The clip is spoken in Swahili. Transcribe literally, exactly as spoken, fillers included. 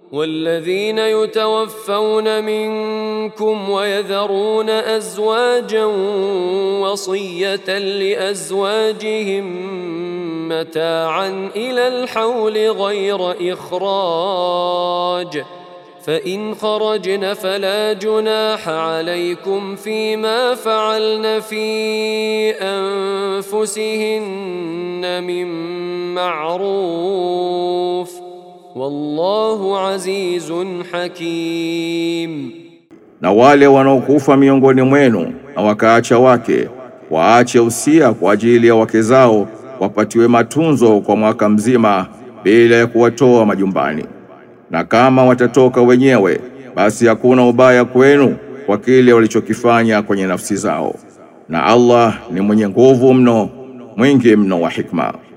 والذين يتوفون منكم ويذرون أزواجا وصية لأزواجهم متاعا إلى الحول غير إخراج فإن خرجن فلا جناح عليكم فيما فعلن في أنفسهن من معروف والله عزيز حكيم. Na wale wanaokufa miongoni mwenu na wakaacha wake, waache usia kwa ajili ya wake zao wapatiwe matunzo kwa mwaka mzima bila ya kuwatoa majumbani. Na kama watatoka wenyewe, basi hakuna ubaya kwenu kwa kile walichokifanya kwenye nafsi zao. Na Allah ni mwenye nguvu mno, mwingi mno wa hikma.